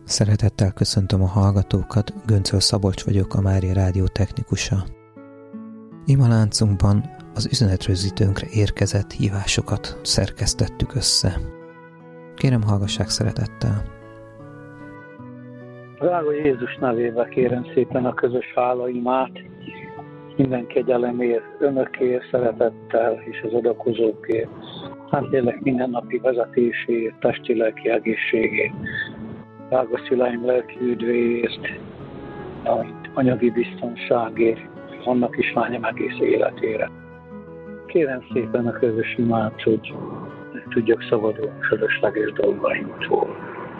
Szeretettel köszöntöm a hallgatókat, Göncöl Szabolcs vagyok, a Mária Rádió technikusa. Imaláncunkban az üzenetrögzítőnkre érkezett hívásokat szerkesztettük össze. Kérem, hallgassák szeretettel. Drága Jézus nevébe kérem szépen a közös hálaimát, minden kegyelemért, önökért, szeretettel és az adakozókért, lélek mindennapi vezetésért, testi-lelki egészségért, drága szüleim lelki üdvéért, anyagi biztonságért, annak is lányom egész életére. Kérem szépen a közös imát, hogy tudjak szabadulni fölösleges dolgaimtól.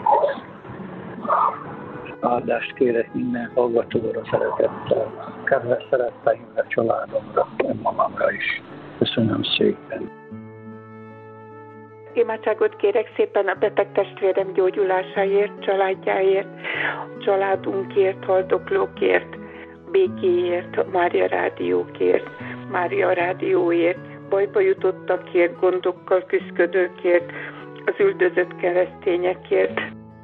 Áldást kérek minden hallgatóra szeretettel, kedves szeretteimre, családomra, önmagamra is. Köszönöm szépen. Imádságot kérek szépen a beteg testvérem gyógyulásáért, családjáért, családunkért, haldoklókért, békéért, Mária Rádiókért, Mária Rádióért, bajba jutottakért, gondokkal küszködőkért, az üldözött keresztényekért.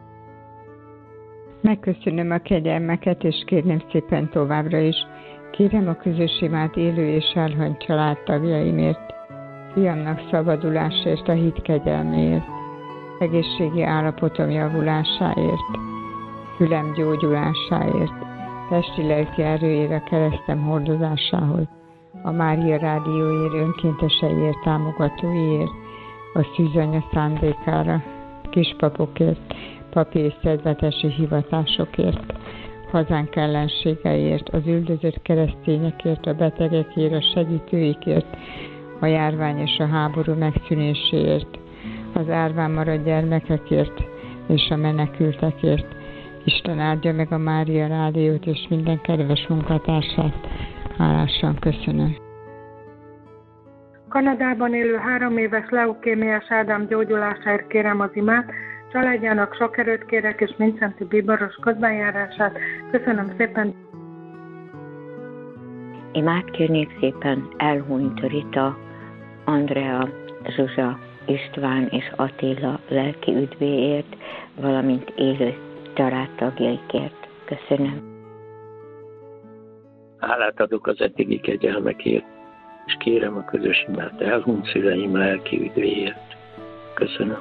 Megköszönöm a kegyelmeket, és kérném szépen továbbra is. Kérem a közös imát élő és elhunyt családtagjaimért, fiamnak szabadulásért, a hit kegyelméért, egészségi állapotom javulásáért, fülem gyógyulásáért, testi-lelki erőért, a keresztem hordozásához, a Mária Rádióért, önkénteseiért, támogatóiért, a szűzanya szándékára, kispapokért, papi és szedvetesi hivatásokért, hazánk ellenségeiért, az üldözött keresztényekért, a betegekért, a segítőikért, a járvány és a háború megszűnéséért, az árván maradt gyermekekért és a menekültekért. Isten áldja meg a Mária Rádiót és minden kedves munkatársát. Hálásan köszönöm. Kanadában élő 3 éves leukémiás Ádám gyógyulásáért kérem az imát, családjának sok erőt kérek, és mindszenti bíboros közbenjárását. Köszönöm szépen! Imát kérnék szépen elhunyt Rita, Andrea, Zsuzsa, István és Attila lelki üdvéért, valamint élő családtagjaikért. Köszönöm. Hálát adok az eddigi kegyelmekért, és kérem a közös imát elhunyt szüleim lelki üdvéért. Köszönöm.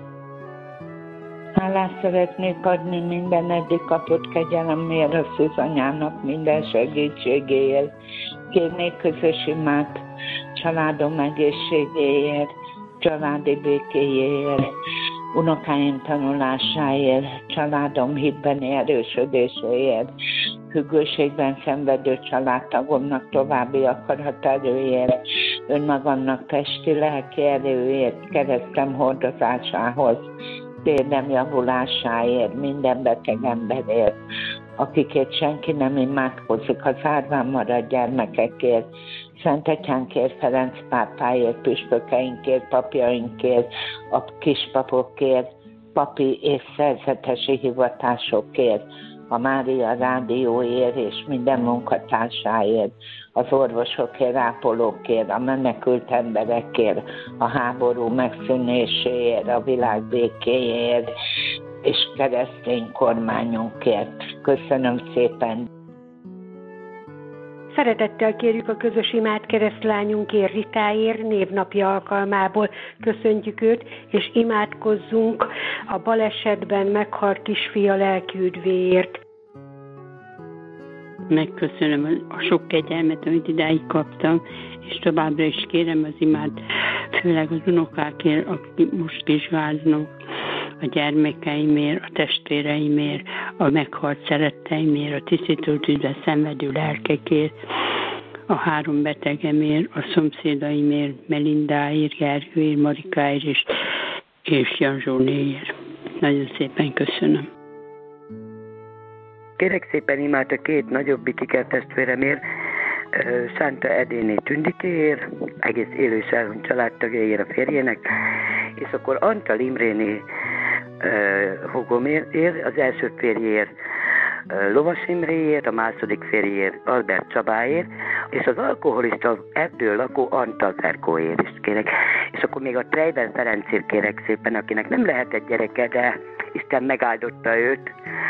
Hálát szeretnék adni minden eddig kapott kegyelemért, a szűzanyának minden segítségéért. Kérnék közös imát családom egészségéért, családi békéjéért, unokáim tanulásáért, családom hitbeni erősödéséért, függőségben szenvedő családtagomnak további akaraterőért, önmagamnak testi-lelki erőért, keresztem hordozásához, térdem javulásáért, minden beteg emberért, akikért senki nem imádkozik, az árván maradt gyermekekért, Szent Atyánkért, Ferenc pápáért, püspökeinkért, papjainkért, a kispapokért, papi és szerzetesi hivatásokért, a Mária Rádióért és minden munkatársáért, az orvosokért, ápolókért, a menekült emberekért, a háború megszűnéséért, a világ békéért és keresztény kormányunkért. Köszönöm szépen! Szeretettel kérjük a közös imát keresztlányunkért, Ritáért, névnapja alkalmából. Köszöntjük őt, és imádkozzunk a balesetben meghalt kisfia lelki üdvéért. Megköszönöm a sok kegyelmet, amit idáig kaptam, és továbbra is kérem az imát, főleg az unokákért, akik most vizsgáznak, a gyermekeimért, a testvéreimért, a meghalt szeretteimért, a tisztító tűzbe szenvedő lelkekért, a 3 betegemért, a szomszédaimért, Melindáért, Gergőért, Marikáért és Janzsónéért. Nagyon szépen köszönöm. Kérek szépen imát a 2 nagyobbik ikertestvéremért, Szánta Edéné Tündikéért, egész élő elhunyt családtagjaért, a férjének, és akkor Antal Imréné húgomért, az első férjéért Lovas Imréért, a második férjéért Albert Csabáért, és az alkoholista Erdő lakó Antal Ferkóért is kérek. És akkor még a Treiber Ferencért kérek szépen, akinek nem lehetett gyereke, de Isten megáldotta őt,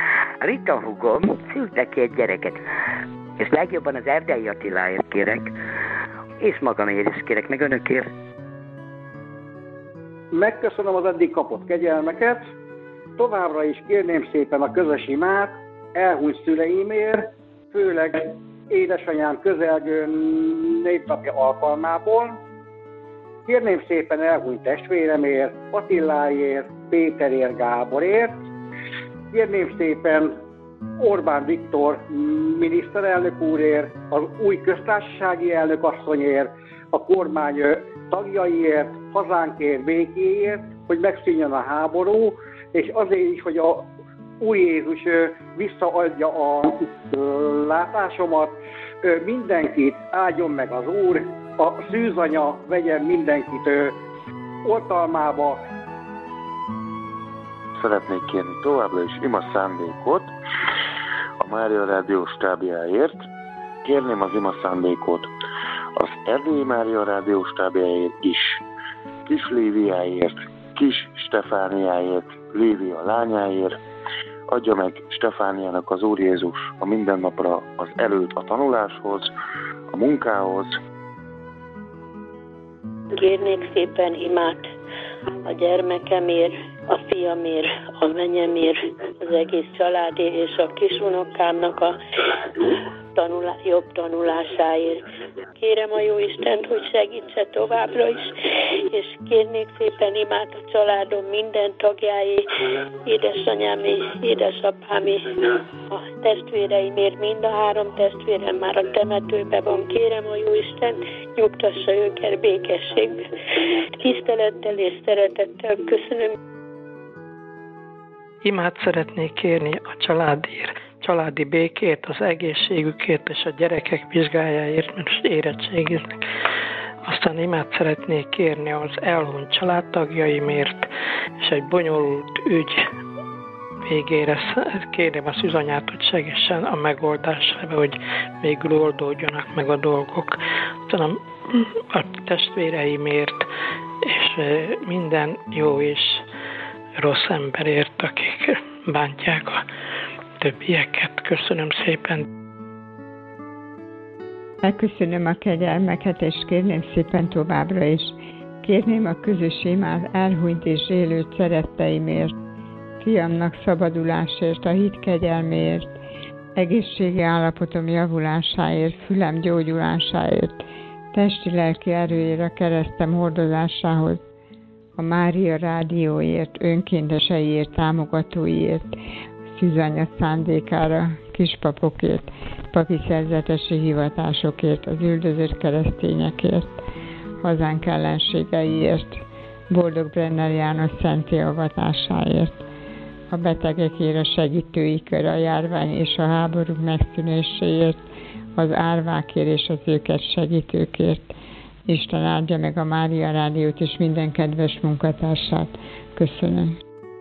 Rita húgom szült neki egy gyereket, és legjobban az Erdei Attiláért kérek, és magamért is kérek, meg önökért. Megköszönöm az eddig kapott kegyelmeket, továbbra is kérném szépen a közös imát elhunyt szüleimért, főleg édesanyám közelgő névnapja alkalmából. Kérném szépen elhunyt testvéremért, Attiláért, Péterért, Gáborért. Kérném szépen Orbán Viktor miniszterelnök úrért, az új köztársasági elnök asszonyért, a kormány tagjaiért, hazánkért, békéért, hogy megszűnjön a háború, és azért is, hogy a új Jézus visszaadja a látásomat, mindenkit áldjon meg az Úr, a szűzanya vegyen mindenkit oltalmába. Szeretnék kérni továbbra is ima szándékot a Mária Rádió stábjáért. Kérném az ima szándékot az Erdélyi Mária Rádió stábjáért is, Kis Léviáért, Kis Stefániáért, Lévia lányáért. Adja meg Stefániának az Úr Jézus a mindennapra az erőt a tanuláshoz, a munkához. Kérnék szépen imát a gyermekemért, a fiamért, a menyemért, az egész családért és a kisunokámnak a jobb tanulásáért. Kérem a Jóistent, hogy segítse továbbra is, és kérnék szépen imát a családom minden tagjáé, édesanyámé, édesapámé, a testvéreimért, mind a 3 testvérem már a temetőben van. Kérem a Jóisten, nyugtassa őket békességbe. Tisztelettel és szeretettel köszönöm. Imát szeretnék kérni a családért, családi békért, az egészségükért és a gyerekek vizsgájáért, mert most érettségiznek. Aztán imát szeretnék kérni az elhunyt családtagjaimért, és egy bonyolult ügy végére kérem a szűzanyát, hogy segítsen a megoldásában, hogy végül oldódjanak meg a dolgok. Aztán a testvéreimért, és minden jó és rossz emberért, akik bántják a többieket. Köszönöm szépen. Megköszönöm a kegyelmeket, és kérném szépen továbbra is. Kérném a közös imát elhunyt és élő szeretteimért, fiamnak szabadulásért, a hit kegyelméért, egészségi állapotom javulásáért, fülem gyógyulásáért, testi-lelki erőért, a keresztem hordozásához, a Mária Rádióért, önkénteseiért, támogatóiért, szűzanya szándékára, kispapokért, papi szerzetesi hivatásokért, az üldözött keresztényekért, hazánk ellenségeiért, Boldog Brenner János szenti avatásáért, a betegekért, a segítői kör, a járvány és a háború megszűnéséért, az árvákért és az őket segítőkért. Isten áldja meg a Mária Rádiót és minden kedves munkatársát. Köszönöm.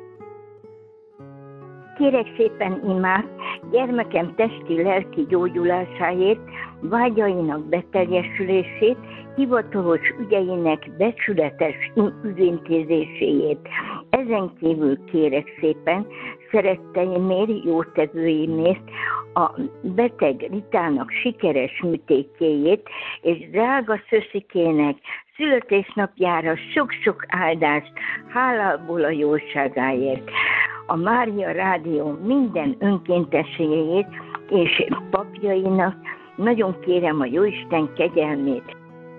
Kérek szépen imát gyermekem testi-lelki gyógyulásáért, vágyainak beteljesülését, hivatalos ügyeinek becsületes ügyintézéséért. Ezen kívül kérek szépen szeretteimért, jótevőimért, a beteg Ritának sikeres műtétjéért, és drága Szöszikének születésnapjára sok-sok áldást, hálából a jóságáért. A Mária Rádió minden önkénteséért és papjainak nagyon kérem a Jóisten kegyelmét.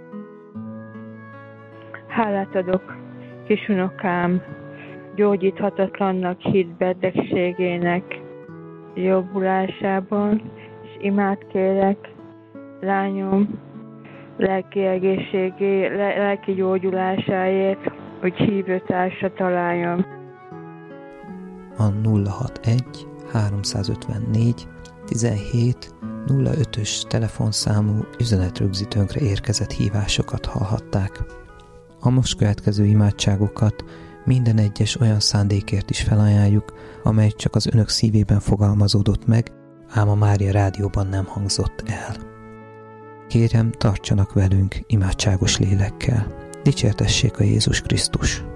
Hálát adok kisunokám gyógyíthatatlannak hitt betegségének jobbulásában, és imát kérek lányom lelki egészségé, lelki gyógyulásáért, hogy hívőtársra találjon. A 061 354 17 05-ös telefonszámú üzenetrögzítőnkre érkezett hívásokat hallhatták. A most következő imádságokat minden egyes olyan szándékért is felajánljuk, amely csak az önök szívében fogalmazódott meg, ám a Mária Rádióban nem hangzott el. Kérem, tartsanak velünk imádságos lélekkel. Dicsértessék a Jézus Krisztus!